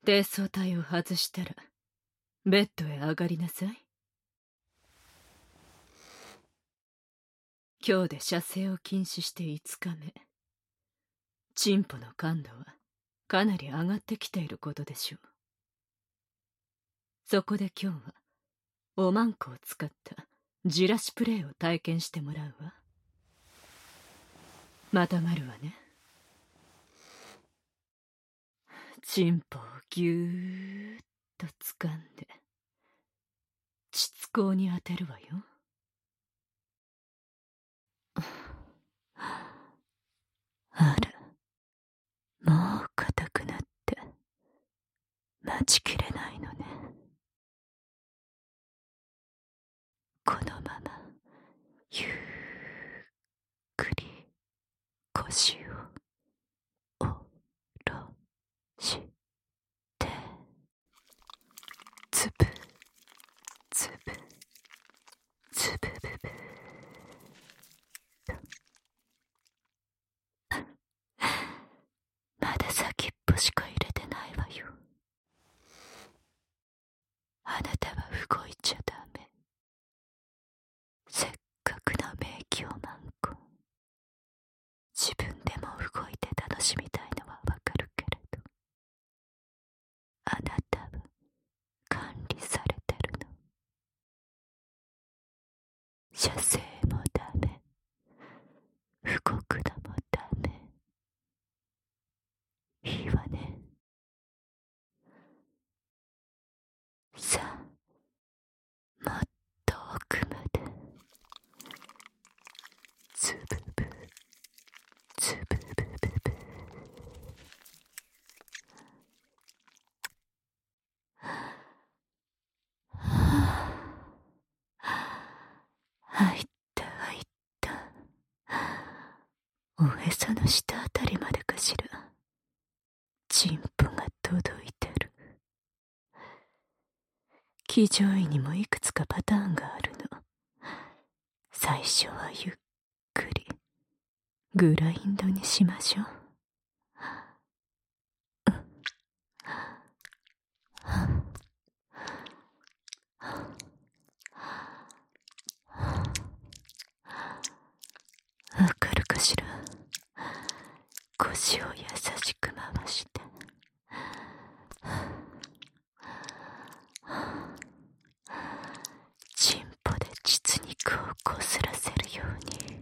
低層体を外したらベッドへ上がりなさい。今日で射精を禁止して5日目。チンポの感度はかなり上がってきていることでしょう。そこで今日はおまんこを使ったじらしプレイを体験してもらうわ。またがるわね。チンポをぎゅーっと掴んで膣口に当てるわよ。あら、もう硬くなって待ちきれないのね。このままゆっくり腰を下ろしてつぶつぶつぶぶぶまだ先っぽしか入れてないわよ。あなたは動いちゃダメ。せっかくの名器をまんこ。自分でも動いて楽しみたいのはわかるけれど、あなたは管理されてるの。射精もダメ、動くのもダメ。いいわね。さあ、もっと奥までつぶぶつぶぶぶぶ。入った入った。おへその下あたりまでかしら。チンポが届いてる。騎乗位にもいくつかパターンがあるの。最初はゆっくりグラインドにしましょう。わかるかしら。腰を優しく回してチンポで膣肉をこすらせるように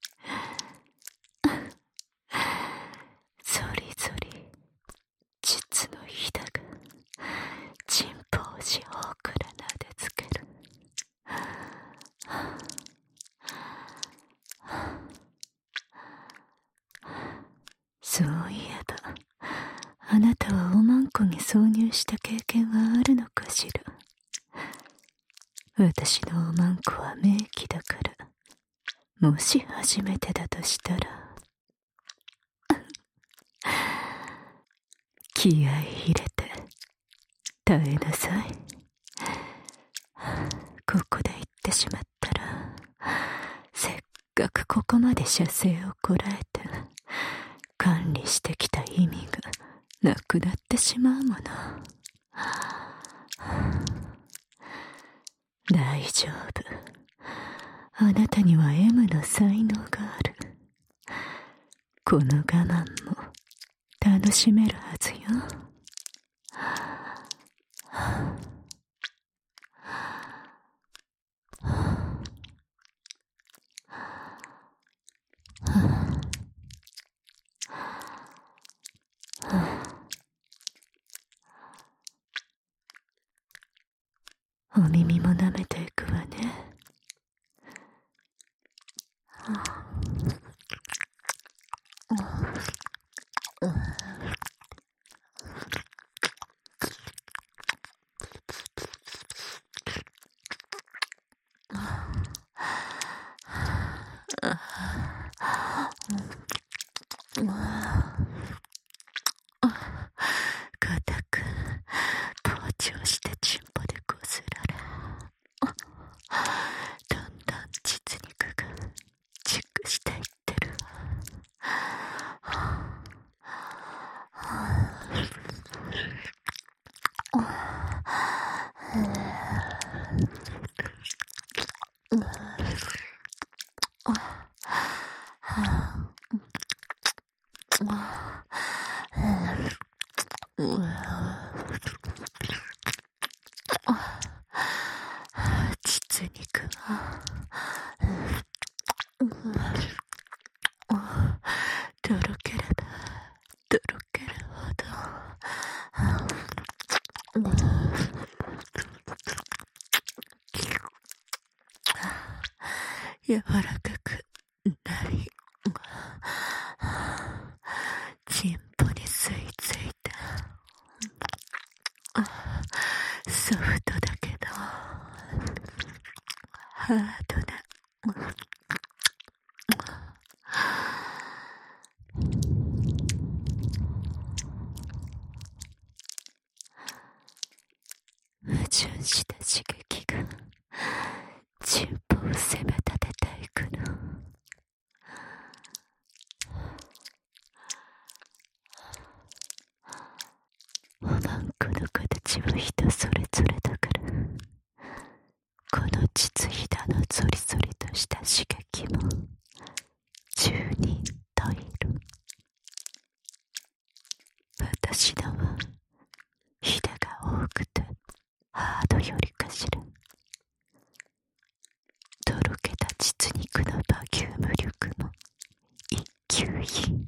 ゾリゾリ膣のひだがチンポを四方から撫でつける。そういえばあなたはおまんこに挿入した経験はあるのかしら。私のおまんこは名器だから、もし初めてだとしたら気合い入れて耐えなさい。ここで言ってしまったら、せっかくここまで射精をこらえて管理してきた意味がなくなってしまうもの。大丈夫。あなたには M の才能がある。この我慢も楽しめるはずよ。お耳も舐めていくわね。固く膨張してチンポでこすられ、 実肉がとろければとろけるほど柔らかくなり、チンポに吸い付いたソフトだけどハードな矛盾した刺激がチンポを攻め立てていくの。おまんこの形は人それぞれだから、この膣ひだのゾリゾリとした刺激も十人十色。私のはひだが多くてハードよりかしら。とろけた膣肉のバキューム力も一級品。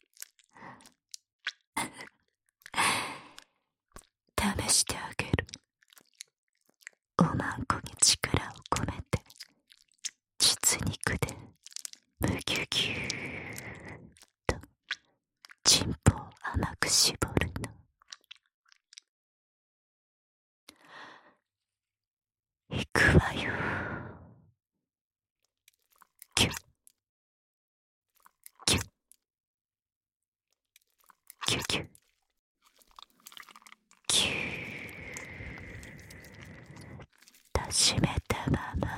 試してあげる。おまんこに力を込めて膣肉でむぎゅぎゅーっとチンポを甘く絞るの。いくわよ。キュッキュッキュキュッキューと締めたまま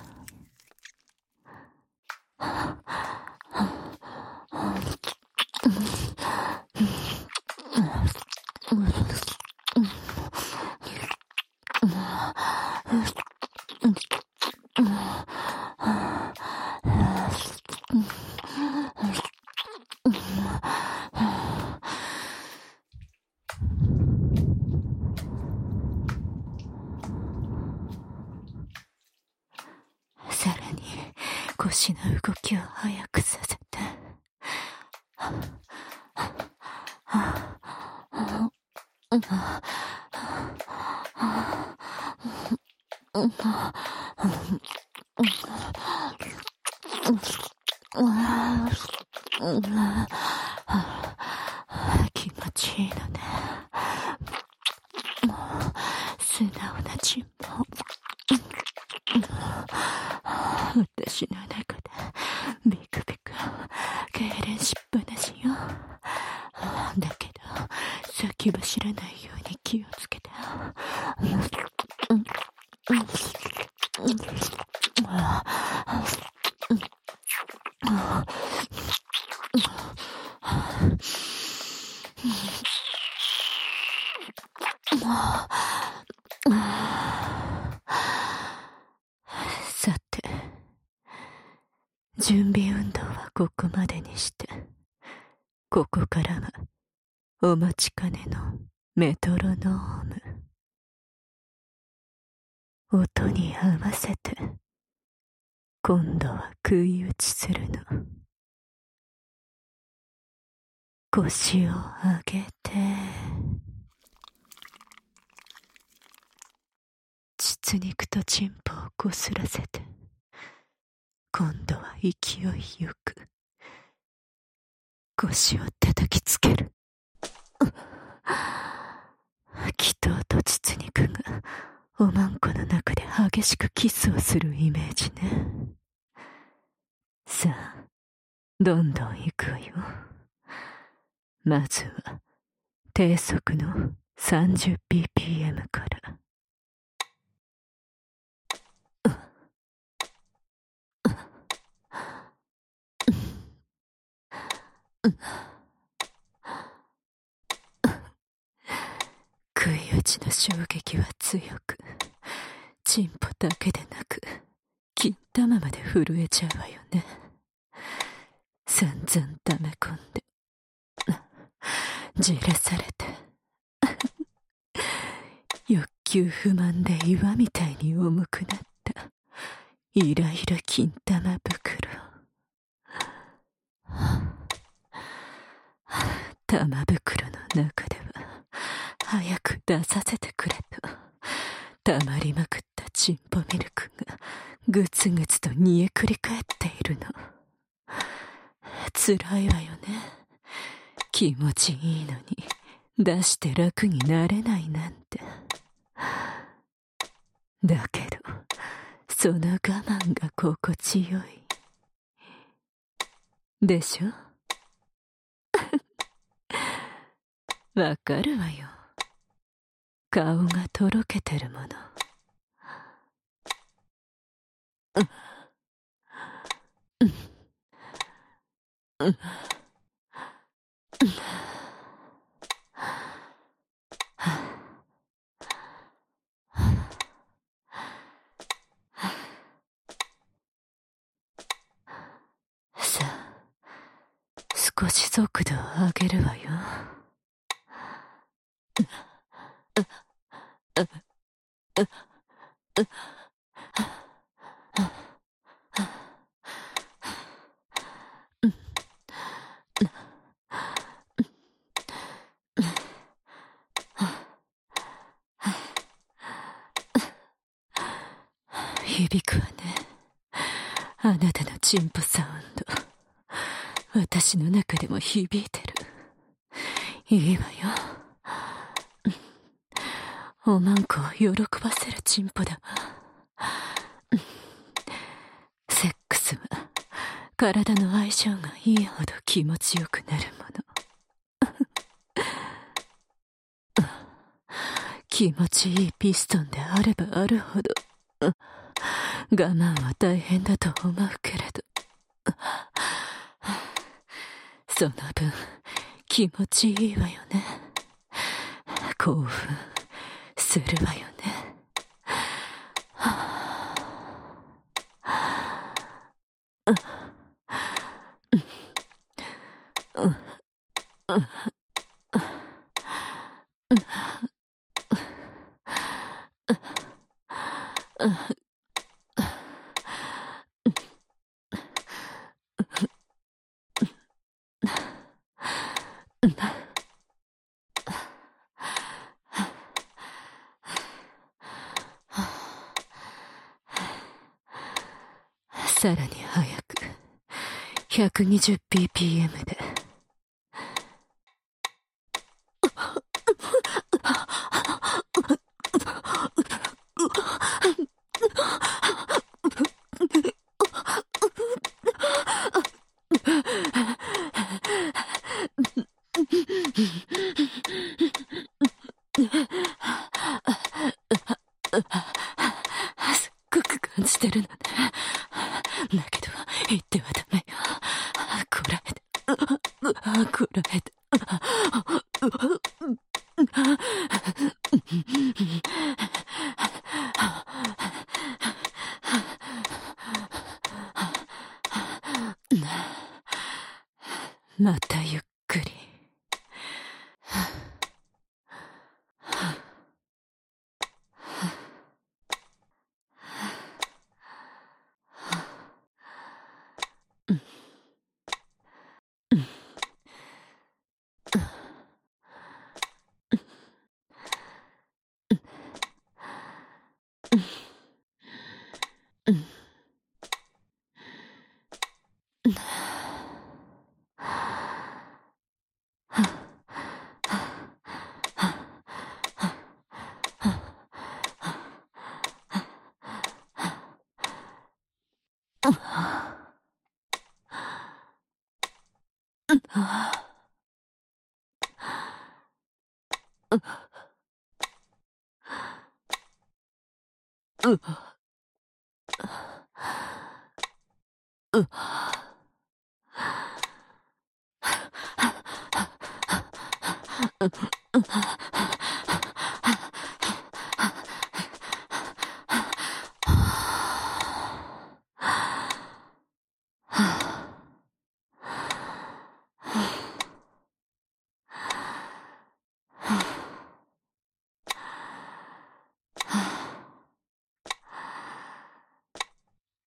さらに腰の動きを速くさせて気持ちいいのね。素直なチンポ私の中でビクビク痙攣しっぱなしよ。だけど先走らないように気をつけて。さて、準備運動はここまでにして、ここからはお待ちかねのメトロノーム。音に合わせて今度は食い打ちするの。腰を上げて膣肉とチンポをこすらせて、今度は勢いよく腰を叩きつける。気筒と膣肉がおまんこの中で激しくキスをするイメージね。さあ、どんどん行くわよ。まずは低速の 30bpm から。食い打ちの衝撃は強く、チンポだけでなく金玉まで震えちゃうわよね。散々溜め込んでじらされて久不満で岩みたいに重くなったイライラ金玉袋。玉袋の中では早く出させてくれと溜まりまくったチンポミルクがぐつぐつと煮えくり返っているの。辛いわよね。気持ちいいのに出して楽になれないなんて。だけどその我慢が心地よいでしょ。わかるわよ。顔がとろけてるもの。さあ、少し速度を上げるわよ。響くわね。あなたのチンポサウンド。私の中でも響いてる。いいわよ。おまんこを喜ばせるチンポだわ。セックスは体の相性がいいほど気持ちよくなるもの。気持ちいいピストンであればあるほど我慢は大変だと思うけれど、その分気持ちいいわよね。興奮するわよね。さらに早く 120ppm で。すっごく感じてるのね。だけど言ってはダメよ。こらえて、こらえて。またゆっくり。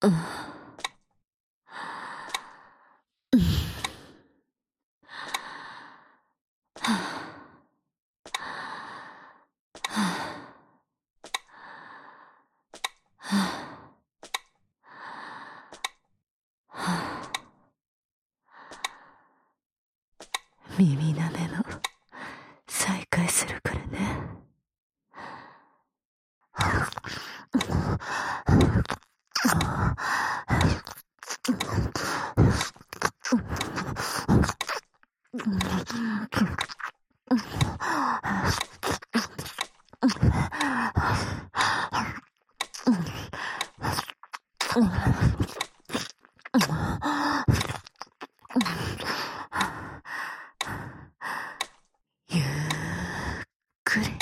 耳なめも再開するからね。ゆっくり。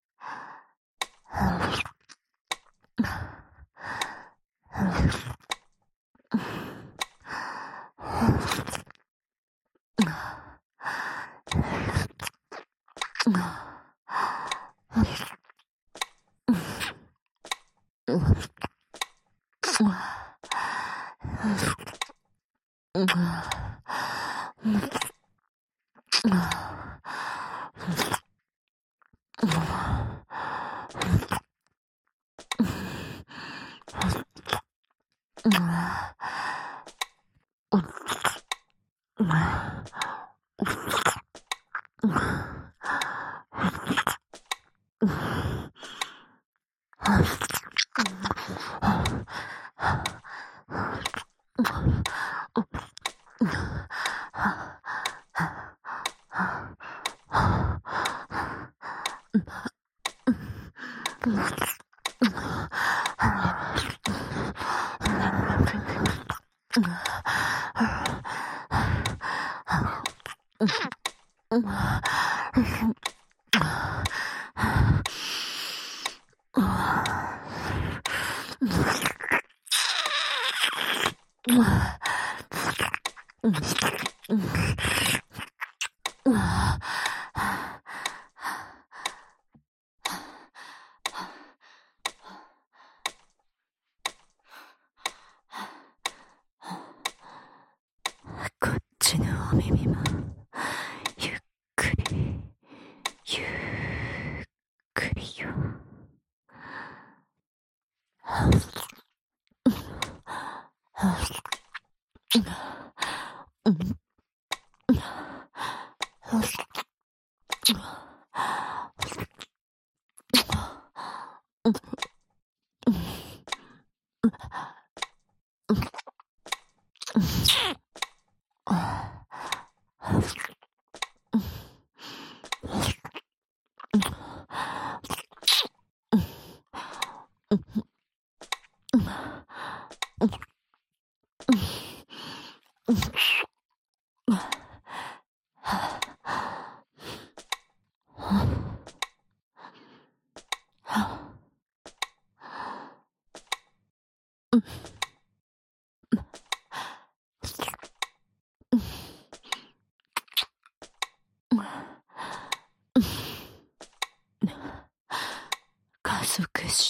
こっちのお耳もゆっくりゆっくりよ。加速して。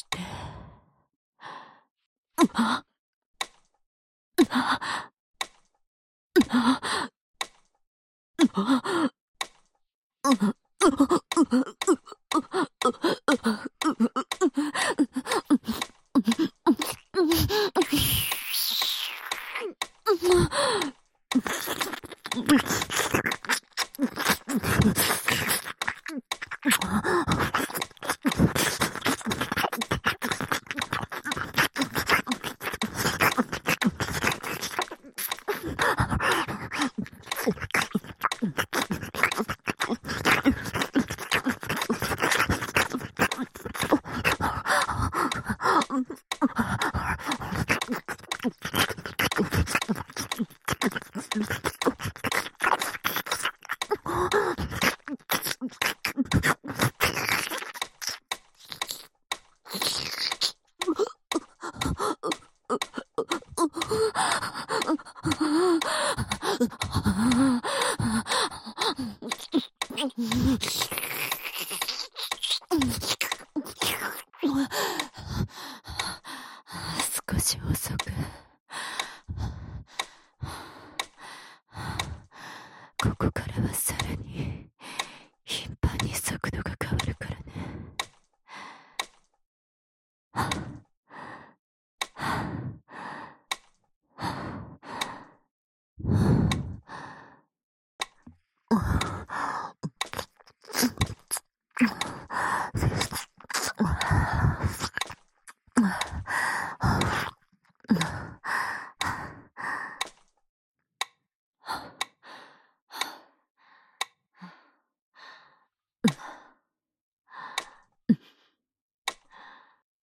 少し遅く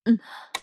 うん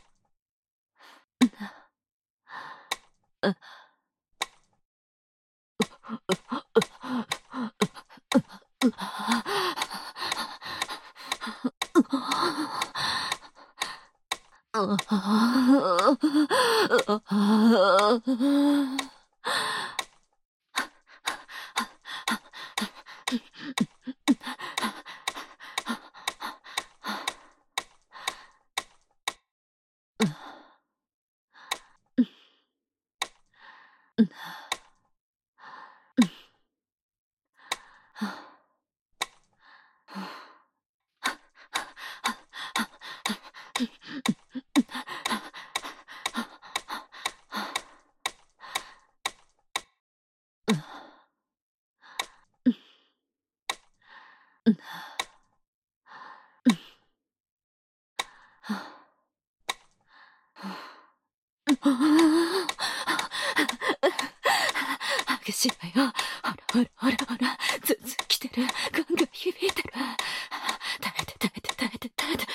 激しいわよ。ほら、ズンズン来てる。ガンガン響いてる。耐えて。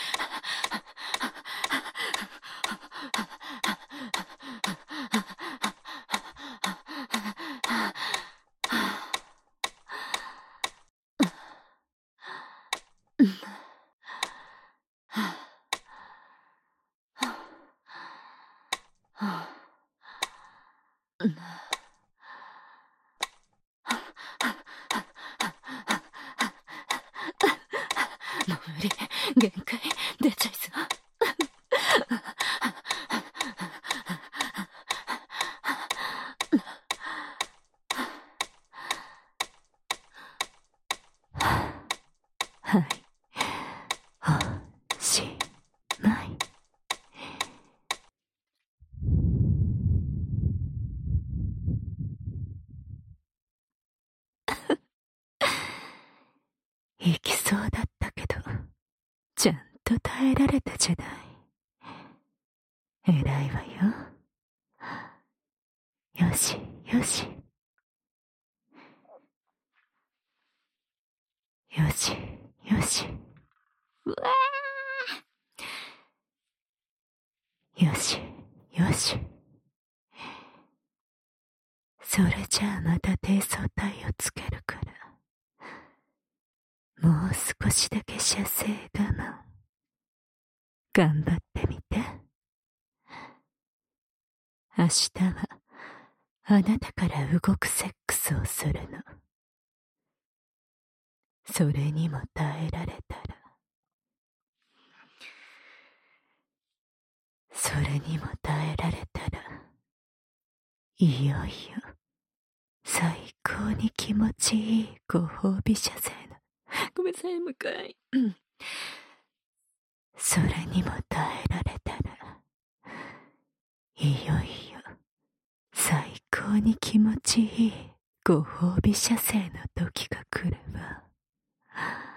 もう無理。限界出ちゃいそう。はい。おしまい。行きそうだったけど、ちゃんと耐えられたじゃない。偉いわよ。よし。よし。うわー。よし。それじゃあまた低層体をつけるから、もう少しだけ射精我慢。頑張ってみて。明日はあなたから動くセックスをするの。それにも耐えられたら、いよいよ最高に気持ちいいご褒美射精の。ごめんなさい、もう一回。それにも耐えられたら、いよいよ最高に気持ちいいご褒美射精の時が来るわ。